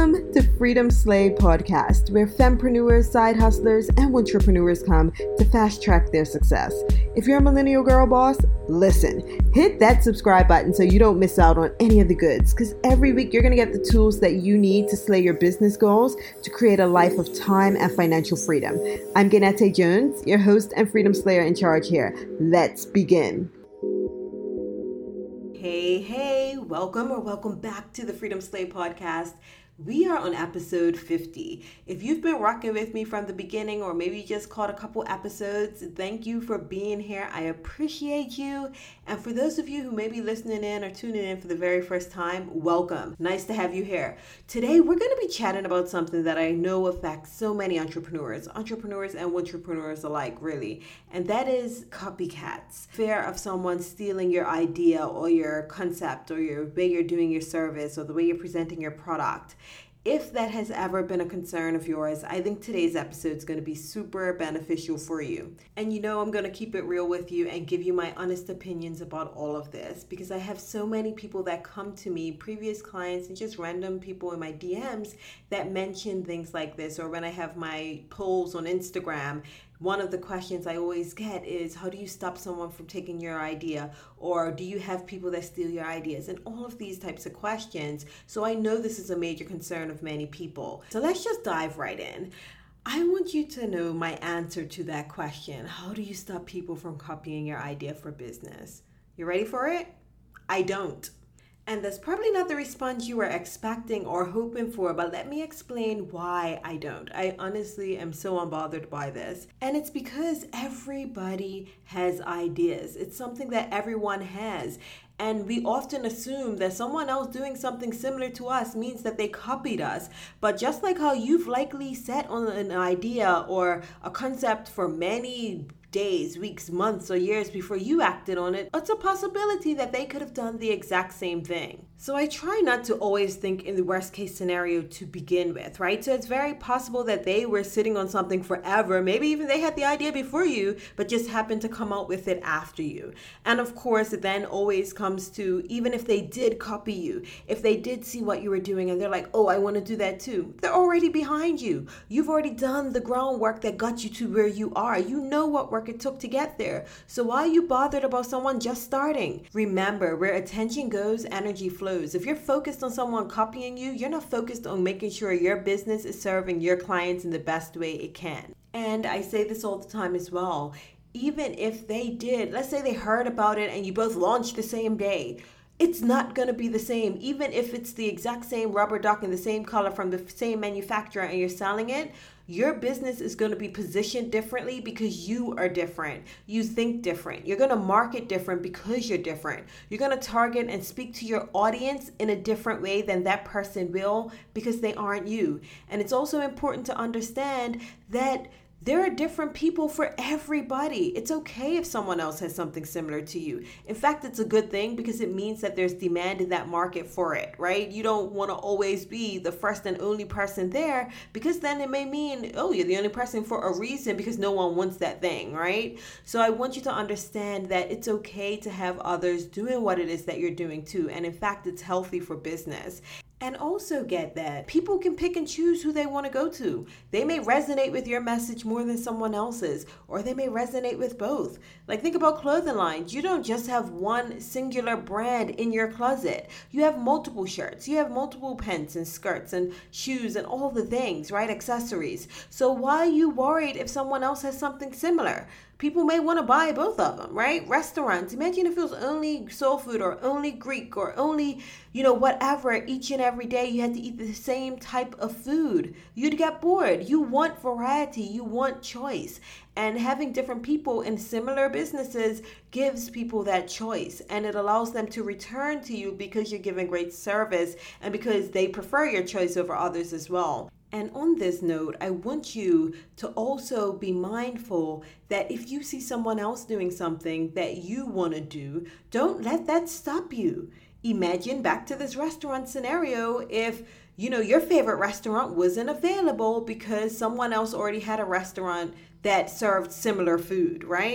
Welcome to Freedom Slay Podcast, where fempreneurs, side hustlers, and entrepreneurs come to fast track their success. If you're a millennial girl boss, listen, hit that subscribe button so you don't miss out on any of the goods, because every week you're going to get the tools that you need to slay your business goals to create a life of time and financial freedom. I'm Ganette Jones, your host and Freedom Slayer in charge here. Let's begin. Hey, welcome back to the Freedom Slay Podcast. We are on episode 50. If you've been rocking with me from the beginning, or maybe you just caught a couple episodes, thank you for being here. I appreciate you. And for those of you who may be listening in or tuning in for the very first time, welcome. Nice to have you here. Today, we're going to be chatting about something that I know affects so many entrepreneurs and entrepreneurs alike, really. And that is copycats. Fear of someone stealing your idea or your concept or your way you're doing your service or the way you're presenting your product. If that has ever been a concern of yours, I think today's episode is going to be super beneficial for you. And you know, I'm going to keep it real with you and give you my honest opinions about all of this, because I have so many people that come to me, previous clients and just random people in my DMs that mention things like this. Or when I have my polls on Instagram, one of the questions I always get is, how do you stop someone from taking your idea? Or do you have people that steal your ideas? And all of these types of questions. So I know this is a major concern of many people. So let's just dive right in. I want you to know my answer to that question. How do you stop people from copying your idea for business? You ready for it? I don't. And that's probably not the response you were expecting or hoping for, but let me explain why I don't. I honestly am so unbothered by this. And it's because everybody has ideas. It's something that everyone has. And we often assume that someone else doing something similar to us means that they copied us. But just like how you've likely set on an idea or a concept for many days, weeks, months, or years before you acted on it, it's a possibility that they could have done the exact same thing. So I try not to always think in the worst case scenario to begin with, right? So it's very possible that they were sitting on something forever. Maybe even they had the idea before you, but just happened to come out with it after you. And of course, it then always comes to, even if they did copy you, if they did see what you were doing and they're like, oh, I want to do that too. They're already behind you. You've already done the groundwork that got you to where you are. You know what work it took to get there. So why are you bothered about someone just starting? Remember, where attention goes, energy flows. If you're focused on someone copying you, you're not focused on making sure your business is serving your clients in the best way it can. And I say this all the time as well. Even if they did, let's say they heard about it and you both launched the same day, it's not going to be the same. Even if it's the exact same rubber duck in the same color from the same manufacturer and you're selling it, your business is going to be positioned differently because you are different. You think different. You're going to market different because you're different. You're going to target and speak to your audience in a different way than that person will because they aren't you. And it's also important to understand that there are different people for everybody. It's okay if someone else has something similar to you. In fact, it's a good thing because it means that there's demand in that market for it, right? You don't want to always be the first and only person there, because then it may mean, oh, you're the only person for a reason because no one wants that thing, right? So I want you to understand that it's okay to have others doing what it is that you're doing too. And in fact, it's healthy for business. And also get that people can pick and choose who they want to go to. They may resonate with your message more than someone else's, or they may resonate with both. Like, think about clothing lines. You don't just have one singular brand in your closet. You have multiple shirts. You have multiple pants and skirts and shoes and all the things, right? Accessories. So why are you worried if someone else has something similar? People may want to buy both of them, right? Restaurants. Imagine if it was only soul food or only Greek or only, whatever, each and every day you had to eat the same type of food. You'd get bored. You want variety. You want choice. And having different people in similar businesses gives people that choice. And it allows them to return to you because you're giving great service and because they prefer your choice over others as well. And on this note, I want you to also be mindful that if you see someone else doing something that you want to do, don't let that stop you. Imagine, back to this restaurant scenario, if your favorite restaurant wasn't available because someone else already had a restaurant that served similar food, right?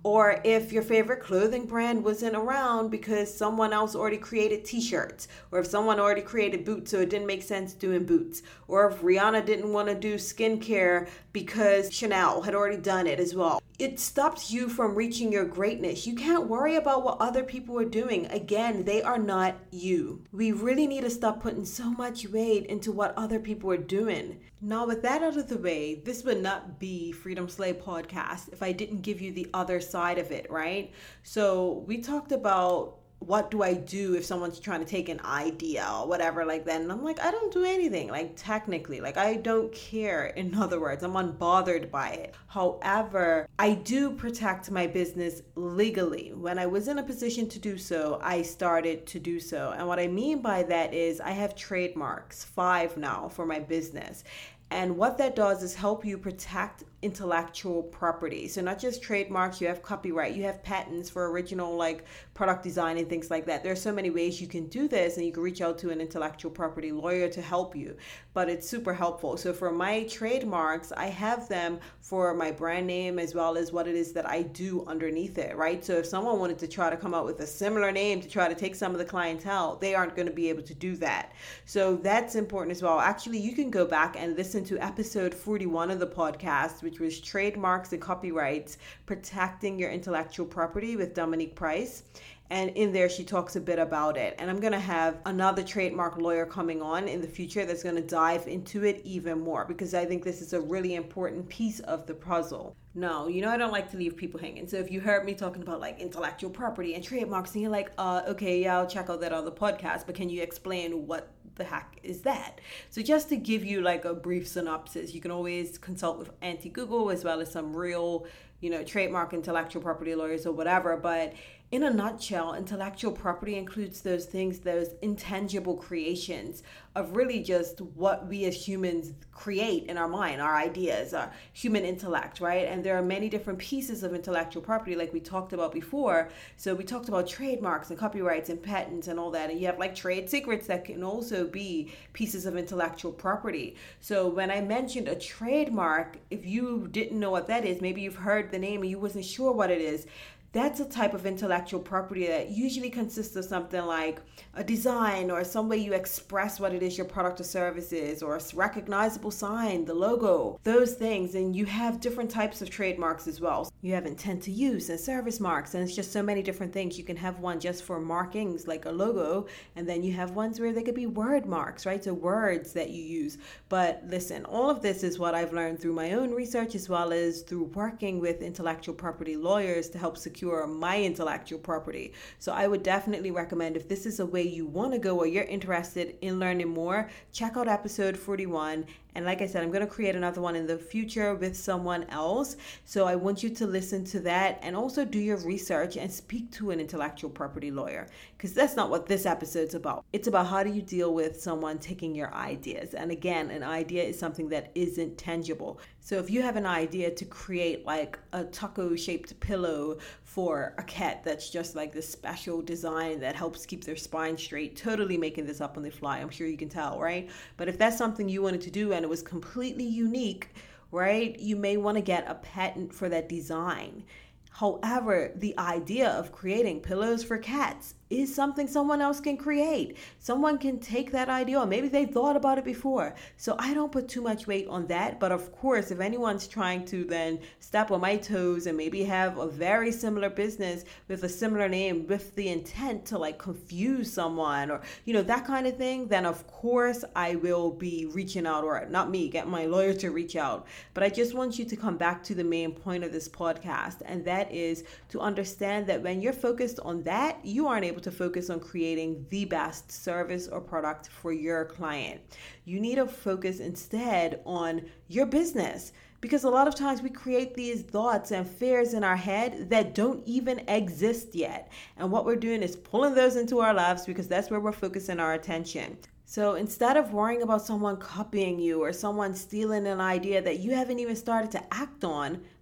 Or if your favorite clothing brand wasn't around because someone else already created t-shirts, or if someone already created boots so it didn't make sense doing boots, or if Rihanna didn't want to do skincare because Chanel had already done it as well. It stops you from reaching your greatness. You can't worry about what other people are doing. Again, they are not you. We really need to stop putting so much weight into what other people are doing. Now, with that out of the way, this would not be Freedom Slay podcast if I didn't give you the other side of it, right? So we talked about what do I do if someone's trying to take an idea or whatever like that. And I'm like, I don't do anything, like technically, like I don't care. In other words, I'm unbothered by it. However, I do protect my business legally. When I was in a position to do so, I started to do so. And what I mean by that is I have trademarks, 5 now for my business. And what that does is help you protect intellectual property. So not just trademarks, you have copyright, you have patents for original like product design and things like that. There are so many ways you can do this, and you can reach out to an intellectual property lawyer to help you, but it's super helpful. So for my trademarks, I have them for my brand name as well as what it is that I do underneath it, right? So if someone wanted to try to come out with a similar name to try to take some of the clientele, they aren't going to be able to do that. So that's important as well. Actually, you can go back and listen to episode 41 of the podcast, which was trademarks and copyrights, protecting your intellectual property with Dominique Price. And in there, she talks a bit about it. And I'm going to have another trademark lawyer coming on in the future that's going to dive into it even more, because I think this is a really important piece of the puzzle. No, I don't like to leave people hanging. So if you heard me talking about like intellectual property and trademarks and you're like, okay, yeah, I'll check out that other podcast, but can you explain what the heck is that? So just to give you like a brief synopsis, you can always consult with Auntie Google as well as some real, trademark intellectual property lawyers or whatever. But in a nutshell, intellectual property includes those things, those intangible creations of really just what we as humans create in our mind, our ideas, our human intellect, right? And there are many different pieces of intellectual property like we talked about before. So we talked about trademarks and copyrights and patents and all that. And you have like trade secrets that can also be pieces of intellectual property. So when I mentioned a trademark, if you didn't know what that is, maybe you've heard the name and you wasn't sure what it is, that's a type of intellectual property that usually consists of something like a design or some way you express what it is your product or service is, or a recognizable sign, the logo, those things. And you have different types of trademarks as well. You have intent to use and service marks, and it's just so many different things. You can have one just for markings like a logo, and then you have ones where they could be word marks, right? So words that you use. But listen, all of this is what I've learned through my own research as well as through working with intellectual property lawyers to help secure my intellectual property. So I would definitely recommend, if this is a way you want to go or you're interested in learning more, check out episode 41. And like I said, I'm going to create another one in the future with someone else. So I want you to listen to that and also do your research and speak to an intellectual property lawyer, because that's not what this episode's about. It's about how do you deal with someone taking your ideas. And again, an idea is something that isn't tangible. So if you have an idea to create like a taco-shaped pillow for a cat that's just like this special design that helps keep their spine straight, totally making this up on the fly, I'm sure you can tell, right? But if that's something you wanted to do and it was completely unique, right, you may want to get a patent for that design. However, the idea of creating pillows for cats is something someone else can create. Someone can take that idea, or maybe they thought about it before. So I don't put too much weight on that. But of course, if anyone's trying to then step on my toes and maybe have a very similar business with a similar name with the intent to like confuse someone or, that kind of thing, then of course I will be reaching out, or not me, get my lawyer to reach out. But I just want you to come back to the main point of this podcast, and that is to understand that when you're focused on that, you aren't able to focus on creating the best service or product for your client. You need to focus instead on your business, because a lot of times we create these thoughts and fears in our head that don't even exist yet. And what we're doing is pulling those into our lives because that's where we're focusing our attention. So instead of worrying about someone copying you or someone stealing an idea that you haven't even started to act on,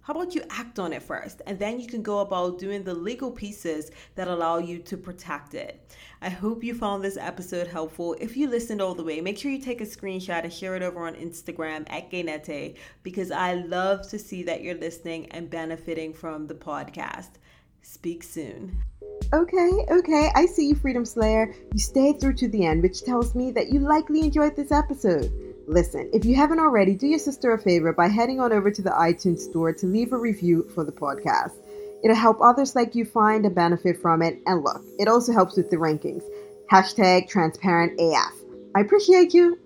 How about you act on it first, and then you can go about doing the legal pieces that allow you to protect it. I hope you found this episode helpful. If you listened all the way, make sure you take a screenshot and share it over on Instagram at Gaynette, because I love to see that you're listening and benefiting from the podcast. Speak soon. Okay, I see you, Freedom Slayer. You stayed through to the end, which tells me that you likely enjoyed this episode. Listen, if you haven't already, do your sister a favor by heading on over to the iTunes store to leave a review for the podcast. It'll help others like you find and benefit from it. And look, it also helps with the rankings. #transparentAF. I appreciate you.